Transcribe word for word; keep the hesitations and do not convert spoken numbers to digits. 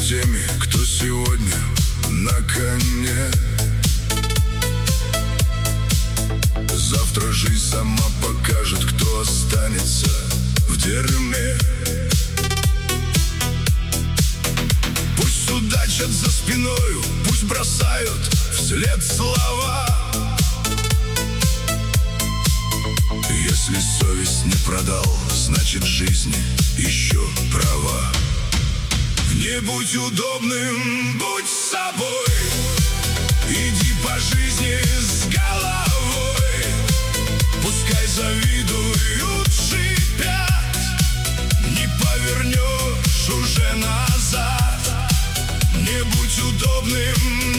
с теми, кто сегодня на коне. Завтра жизнь сама покажет, кто останется в дерьме. Пусть судачат за спиною, пусть бросают вслед слова. Если совесть не продал, значит жизнь еще права. Не будь удобным, будь собой. Иди по жизни с головой. Пускай завидуют, шипят, не повернешь уже назад. Не будь удобным,